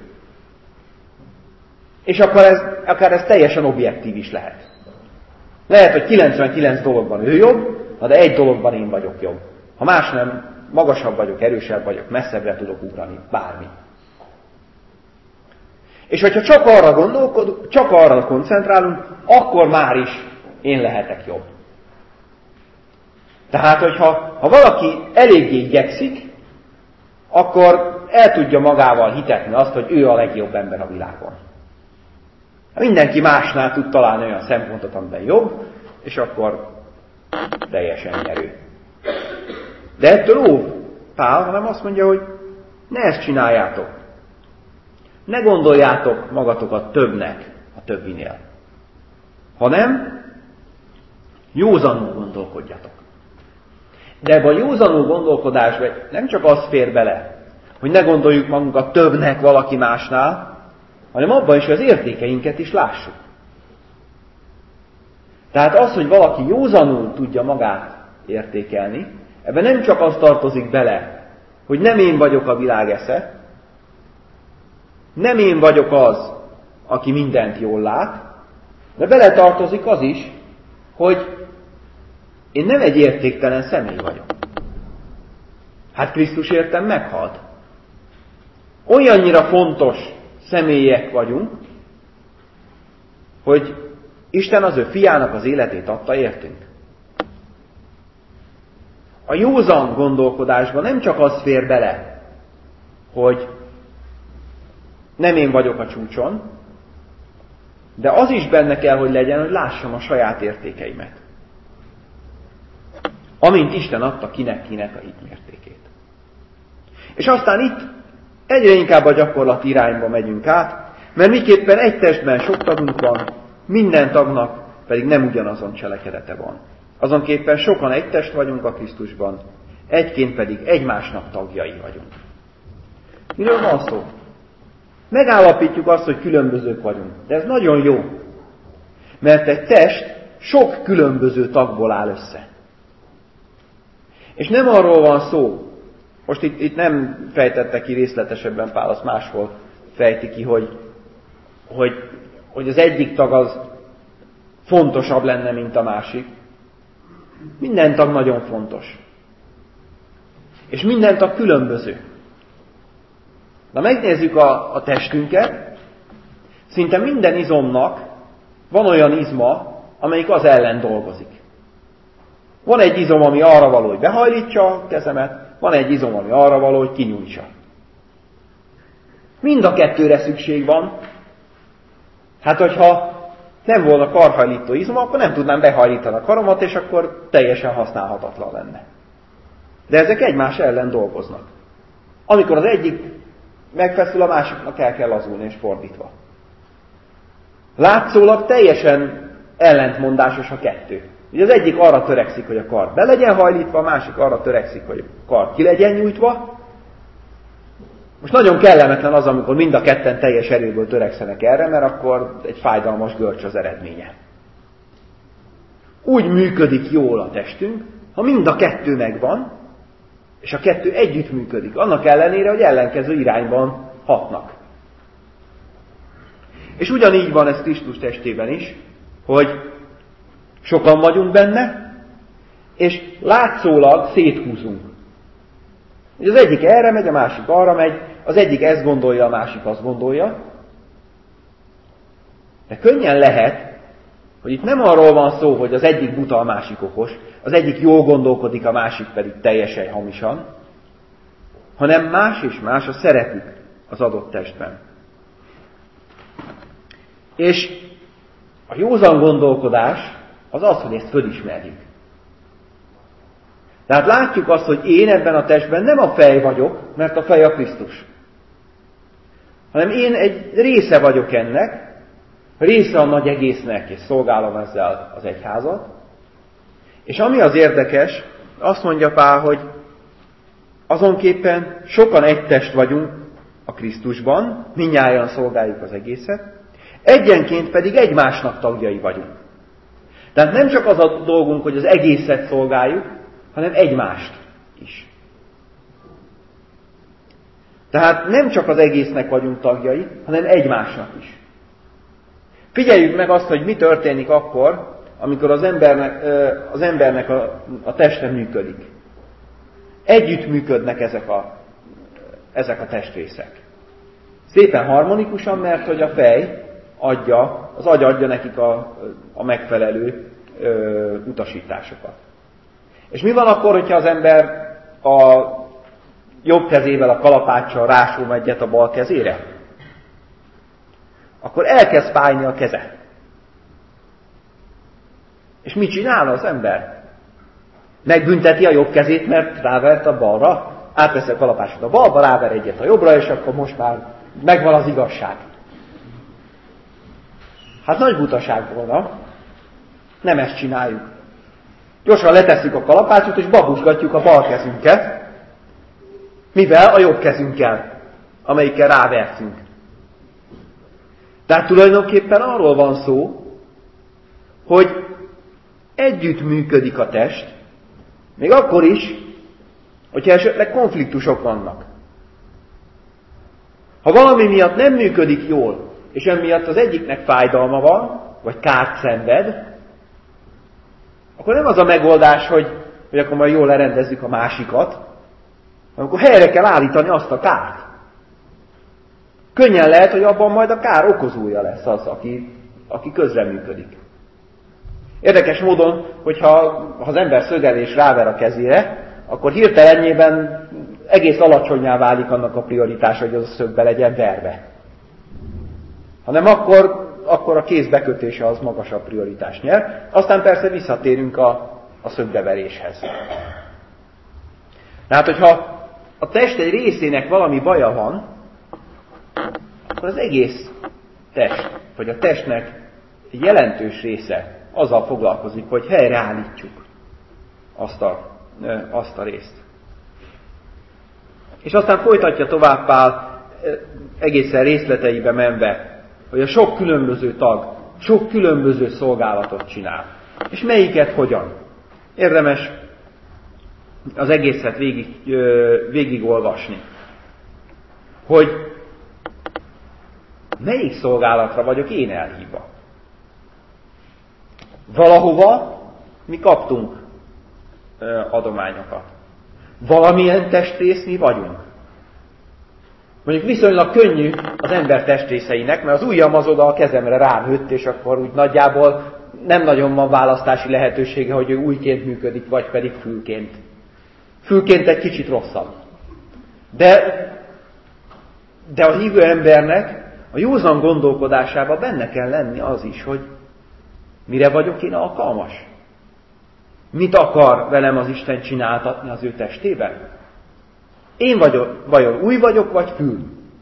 És akkor ez, akár ez teljesen objektív is lehet. Lehet, hogy kilencvenkilenc dologban ő jobb, de egy dologban én vagyok jobb. Ha más nem, magasabb vagyok, erősebb vagyok, messzebbre tudok ugrani, bármi. És hogyha csak arra gondolkodunk, csak arra koncentrálunk, akkor már is én lehetek jobb. Tehát, hogyha ha valaki eléggé igyekszik, akkor el tudja magával hitetni azt, hogy ő a legjobb ember a világon. Mindenki másnál tud találni olyan szempontot, amiben jobb, és akkor teljesen nyerő. De ettől óv Pál, hanem azt mondja, hogy ne ezt csináljátok. Ne gondoljátok magatokat többnek a többinél, hanem józanul gondolkodjatok. De ebben a józanul gondolkodásban nem csak az fér bele, hogy ne gondoljuk magunkat többnek valaki másnál, hanem abban is, hogy az értékeinket is lássuk. Tehát az, hogy valaki józanul tudja magát értékelni, ebben nem csak az tartozik bele, hogy nem én vagyok a világ esze, nem én vagyok az, aki mindent jól lát, de bele tartozik az is, hogy én nem egy értéktelen személy vagyok. Hát Krisztus értem meghalt. Olyannyira fontos személyek vagyunk, hogy Isten az ő fiának az életét adta értünk. A józan gondolkodásban nem csak az fér bele, hogy nem én vagyok a csúcson, de az is benne kell, hogy legyen, hogy lássam a saját értékeimet. Amint Isten adta kinek-kinek a hitmértékét. És aztán itt egyre inkább a gyakorlati irányba megyünk át, mert miképpen egy testben sok tagunk van, minden tagnak pedig nem ugyanazon cselekedete van. Azonképpen sokan egy test vagyunk a Krisztusban, egyként pedig egymásnak tagjai vagyunk. Miről van szó? Megállapítjuk azt, hogy különbözők vagyunk, de ez nagyon jó, mert egy test sok különböző tagból áll össze. És nem arról van szó, most itt, itt nem fejtette ki részletesebben Pál, azt máshol fejti ki, hogy, hogy, hogy az egyik tag az fontosabb lenne, mint a másik. Minden tag nagyon fontos. És minden tag különböző. Na megnézzük a, a testünket, szinte minden izomnak van olyan izma, amelyik az ellen dolgozik. Van egy izom, ami arra való, hogy behajlítsa a kezemet, van egy izom, ami arra való, hogy kinyújtsa. Mind a kettőre szükség van. Hát, hogyha nem volna karhajlító izom, akkor nem tudnám behajlítani a karomat, és akkor teljesen használhatatlan lenne. De ezek egymás ellen dolgoznak. Amikor az egyik megfeszül, a másiknak el kell lazulni, és fordítva. Látszólag teljesen ellentmondásos a kettő. Ugye az egyik arra törekszik, hogy a kar be legyen hajlítva, a másik arra törekszik, hogy a kar ki legyen nyújtva. Most nagyon kellemetlen az, amikor mind a ketten teljes erőből törekszenek erre, mert akkor egy fájdalmas görcs az eredménye. Úgy működik jól a testünk, ha mind a kettő megvan, és a kettő együtt működik, annak ellenére, hogy ellenkező irányban hatnak. És ugyanígy van ez Krisztus testében is, hogy sokan vagyunk benne, és látszólag széthúzunk. Az egyik erre megy, a másik arra megy, az egyik ezt gondolja, a másik azt gondolja. De könnyen lehet, hogy itt nem arról van szó, hogy az egyik buta, a másik okos, az egyik jól gondolkodik, a másik pedig teljesen hamisan, hanem más és más a szerepük az adott testben. És a józan gondolkodás az az, hogy ezt fölismerjük. Tehát látjuk azt, hogy én ebben a testben nem a fej vagyok, mert a fej a Krisztus. Hanem én egy része vagyok ennek, része a nagy egésznek, és szolgálom ezzel az egyházat. És ami az érdekes, azt mondja Pál, hogy azonképpen sokan egy test vagyunk a Krisztusban, mindnyájan szolgáljuk az egészet, egyenként pedig egymásnak tagjai vagyunk. Tehát nem csak az a dolgunk, hogy az egészet szolgáljuk, hanem egymást is. Tehát nem csak az egésznek vagyunk tagjai, hanem egymásnak is. Figyeljük meg azt, hogy mi történik akkor, amikor az embernek, az embernek a, a teste működik. Együtt működnek ezek a, ezek a testrészek. Szépen harmonikusan, mert hogy a fej adja, az agy adja nekik a, a megfelelő ö, utasításokat. És mi van akkor, hogyha az ember a jobb kezével a kalapáccsal rásóm egyet a bal kezére? Akkor elkezd fájni a keze. És mit csinál az ember? Megbünteti a jobb kezét, mert rávert a balra, átveszi a kalapácsot a balba, ráver egyet a jobbra, és akkor most már megvan az igazság. Hát nagy butaság volna. Nem ezt csináljuk. Gyorsan letesszük a kalapácsot, és babusgatjuk a bal kezünket, mivel a jobb kezünkkel, amelyikkel rávertünk. Tehát tulajdonképpen arról van szó, hogy együtt működik a test, még akkor is, hogyha esetleg konfliktusok vannak. Ha valami miatt nem működik jól, és emiatt az egyiknek fájdalma van, vagy kárt szenved, akkor nem az a megoldás, hogy, hogy akkor majd jól lerendezzük a másikat, hanem akkor helyre kell állítani azt a kárt. Könnyen lehet, hogy abban majd a kár okozója lesz az, aki, aki közreműködik. Érdekes módon, hogyha ha az ember szögel és ráver a kezére, akkor hirtelenjében egész alacsonnyá válik annak a prioritása, hogy az a szögbe legyen verve. Hanem akkor, akkor a kéz bekötése az magasabb prioritást nyer. Aztán persze visszatérünk a, a szögbeveréshez. Tehát, hogyha a test egy részének valami baja van, akkor az egész test, vagy a testnek egy jelentős része azzal foglalkozik, hogy helyreállítsuk azt a, azt a részt. És aztán folytatja tovább Pál egészen részleteibe menve, hogy a sok különböző tag, sok különböző szolgálatot csinál. És melyiket hogyan? Érdemes az egészet végig, végigolvasni. Hogy melyik szolgálatra vagyok én elhívva? Valahova mi kaptunk adományokat. Valamilyen testrész mi vagyunk. Mondjuk viszonylag könnyű az ember testrészeinek, mert az ujjam az oda a kezemre ránőtt, és akkor úgy nagyjából nem nagyon van választási lehetősége, hogy ő újként működik, vagy pedig fülként. Fülként egy kicsit rosszabb. De, de a hívő embernek a józan gondolkodásában benne kell lenni az is, hogy mire vagyok én alkalmas? Mit akar velem az Isten csináltatni az ő testében? Én vagyok, vajon új vagyok, vagy fül?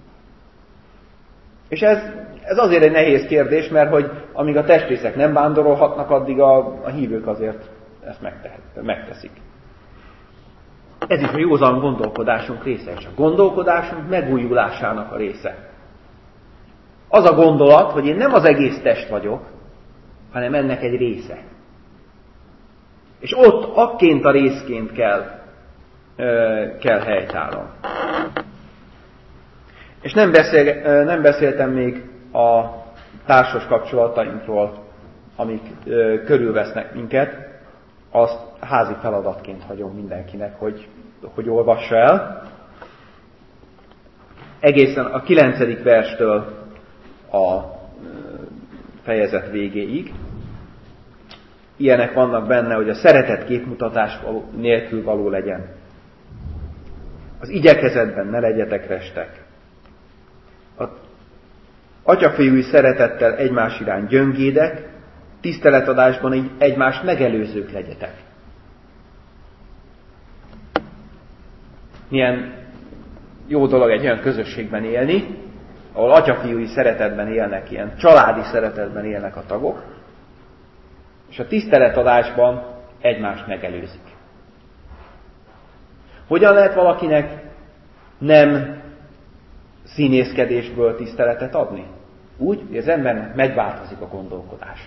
És ez, ez azért egy nehéz kérdés, mert hogy amíg a testrészek nem vándorolhatnak, addig a, a hívők azért ezt megtehet, megteszik. Ez is a józan gondolkodásunk része, és a gondolkodásunk megújulásának a része. Az a gondolat, hogy én nem az egész test vagyok, hanem ennek egy része. És ott akként a részként kell, kell helytállnom. És nem, beszél, nem beszéltem még a társas kapcsolatainkról, amik körülvesznek minket. Azt házi feladatként hagyom mindenkinek, hogy, hogy olvassa el. Egészen a kilencedik verstől a fejezet végéig. Ilyenek vannak benne, hogy a szeretet képmutatás nélkül való legyen. Az igyekezetben ne legyetek restek. Az atyafiúi szeretettel egymás iránt gyöngédek, tiszteletadásban így egymást megelőzők legyetek. Milyen jó dolog egy olyan közösségben élni, ahol atyafiúi szeretetben élnek, ilyen családi szeretetben élnek a tagok, és a tiszteletadásban egymást megelőzik. Hogyan lehet valakinek nem színészkedésből tiszteletet adni? Úgy, hogy az embernek megváltozik a gondolkodása.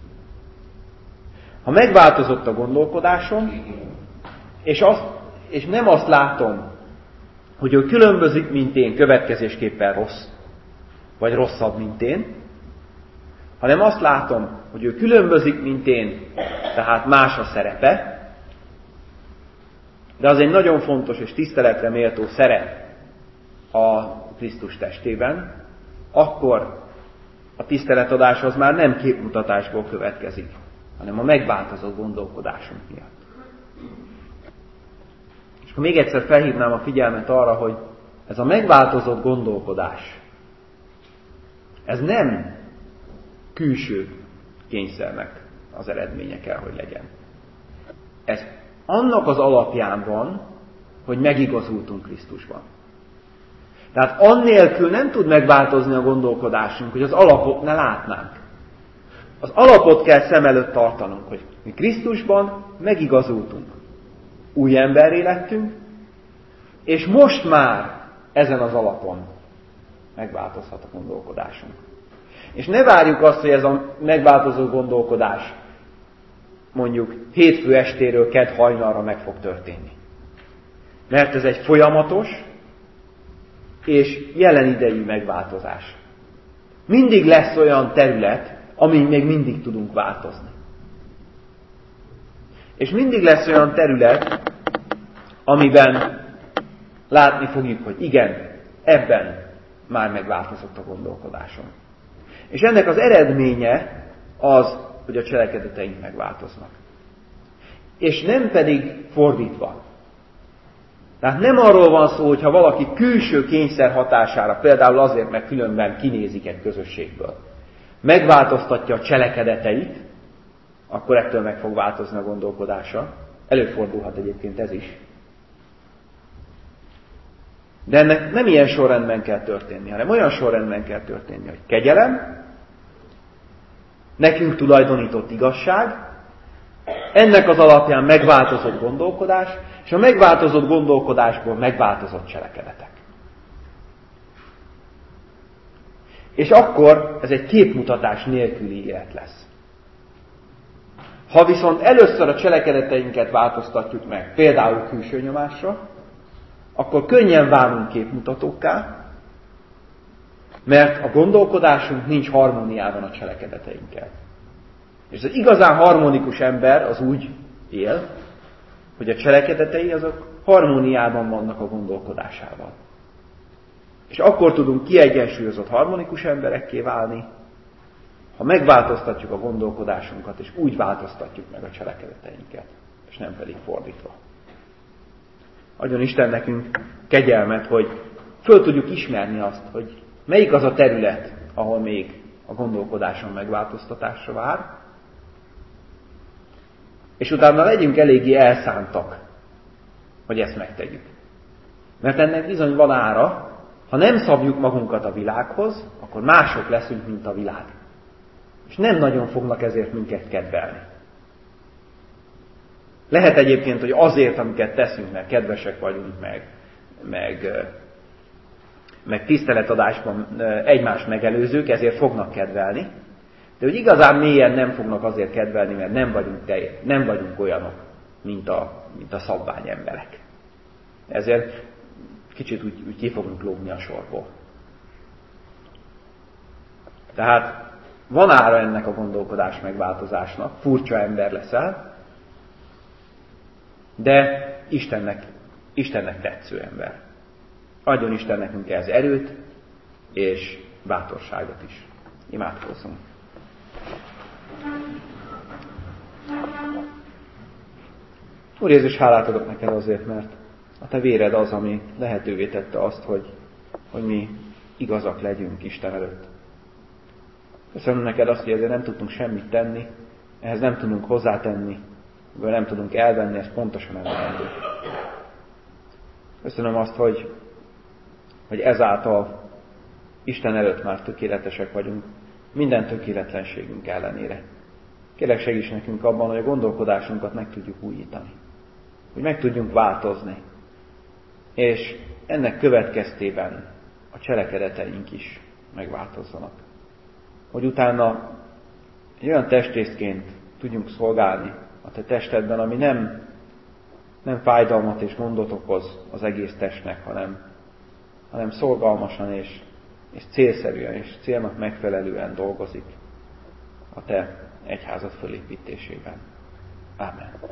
Ha megváltozott a gondolkodásom, és, azt, és nem azt látom, hogy ő különbözik, mint én, következésképpen rossz, vagy rosszabb, mint én, hanem azt látom, hogy ő különbözik, mint én, tehát más a szerepe, de az egy nagyon fontos és tiszteletre méltó szerep a Krisztus testében, akkor a tiszteletadás az már nem képmutatásból következik, hanem a megváltozott gondolkodásunk miatt. És akkor még egyszer felhívnám a figyelmet arra, hogy ez a megváltozott gondolkodás, ez nem külső kényszernek az eredménye kell, hogy legyen. Ez annak az alapján van, hogy megigazultunk Krisztusban. Tehát annélkül nem tud megváltozni a gondolkodásunk, hogy az alapot ne látnánk. Az alapot kell szem előtt tartanunk, hogy mi Krisztusban megigazultunk. Új emberré lettünk, és most már ezen az alapon megváltozhat a gondolkodásunk. És ne várjuk azt, hogy ez a megváltozó gondolkodás mondjuk hétfő estéről kedd hajnalra meg fog történni. Mert ez egy folyamatos és jelen idejű megváltozás. Mindig lesz olyan terület, amin még mindig tudunk változni. És mindig lesz olyan terület, amiben látni fogjuk, hogy igen, ebben már megváltozott a gondolkodásom. És ennek az eredménye az, hogy a cselekedeteink megváltoznak. És nem pedig fordítva. Tehát nem arról van szó, hogy ha valaki külső kényszer hatására, például azért, mert különben kinézik egy közösségből, megváltoztatja a cselekedeteit, akkor ettől meg fog változni a gondolkodása. Előfordulhat egyébként ez is. De ennek nem ilyen sorrendben kell történni, hanem olyan sorrendben kell történni, hogy kegyelem, nekünk tulajdonított igazság, ennek az alapján megváltozott gondolkodás, és a megváltozott gondolkodásból megváltozott cselekedetek. És akkor ez egy képmutatás nélküli élet lesz. Ha viszont először a cselekedeteinket változtatjuk meg, például külső nyomásra, akkor könnyen válunk képmutatókká, mert a gondolkodásunk nincs harmóniában a cselekedeteinkkel. És az igazán harmonikus ember az úgy él, hogy a cselekedetei azok harmóniában vannak a gondolkodásával. És akkor tudunk kiegyensúlyozott harmonikus emberekké válni, ha megváltoztatjuk a gondolkodásunkat, és úgy változtatjuk meg a cselekedeteinket, és nem pedig fordítva. Adjon Isten nekünk kegyelmet, hogy föl tudjuk ismerni azt, hogy melyik az a terület, ahol még a gondolkodáson megváltoztatásra vár, és utána legyünk eléggé elszántak, hogy ezt megtegyük. Mert ennek bizony van ára, ha nem szabjuk magunkat a világhoz, akkor mások leszünk, mint a világ. És nem nagyon fognak ezért minket kedvelni. Lehet egyébként, hogy azért, amiket teszünk, mert kedvesek vagyunk, meg, meg, meg tiszteletadásban egymást megelőzők, ezért fognak kedvelni. De hogy igazán mélyen nem fognak azért kedvelni, mert nem vagyunk, te, nem vagyunk olyanok, mint a, mint a szabvány emberek. Ezért kicsit úgy, úgy ki fogunk lógni a sorból. Tehát van ára ennek a gondolkodás megváltozásnak, furcsa ember leszel, de Istennek, Istennek tetsző ember. Adjon Isten nekünk ehhez erőt és bátorságot is. Imádkozzunk. Úr Jézus, hálát adok neked azért, mert a te véred az, ami lehetővé tette azt, hogy, hogy mi igazak legyünk Isten előtt. Köszönöm neked azt, hogy ezért nem tudtunk semmit tenni, ehhez nem tudunk hozzátenni, ebből nem tudunk elvenni, ez pontosan elegendő. Köszönöm azt, hogy, hogy ezáltal Isten előtt már tökéletesek vagyunk, minden tökéletlenségünk ellenére. Kérlek, segíts nekünk abban, hogy a gondolkodásunkat meg tudjuk újítani. Hogy meg tudjunk változni. És ennek következtében a cselekedeteink is megváltozzanak. Hogy utána egy olyan testrészként tudjunk szolgálni a te testedben, ami nem, nem fájdalmat és gondot okoz az egész testnek, hanem, hanem szorgalmasan és, és célszerűen és célnak megfelelően dolgozik a te egyházad fölépítésében. Ámen.